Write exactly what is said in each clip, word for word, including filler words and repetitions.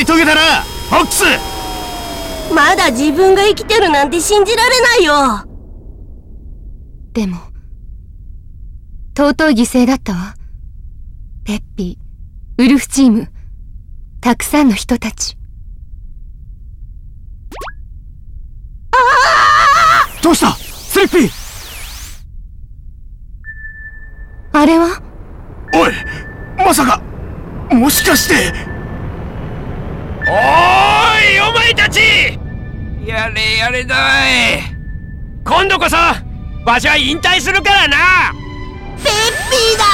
り遂げたな、フォックス。 まだ自分が生きてるなんて信じられないよ。 でも尊い犠牲だったわ。ペッピー、ウルフチーム、たくさんの人たち。 ああ！どうした、スリッピー。 あれは？ おい、まさか、もしかして。おーい、お前たち、やれやれだい。今度こそわしは引退するからな。 ペッピーだ。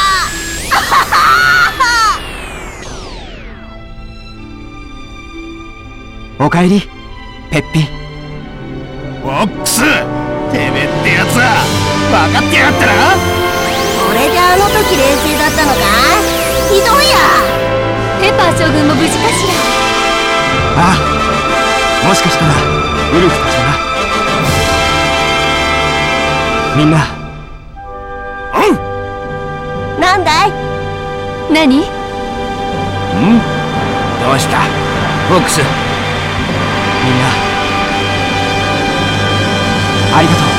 おかえり、ペッピー。 フォックス、てめえってやつは分かってやがったな。 これであの時冷静だったのか。ひどいや。 ペッパー将軍も無事かしら。 ああ、もしかしたらウルフたちが。みんな。 うん。 なんだい。 何？ うん？どうしたフォックス。みんなありがとう。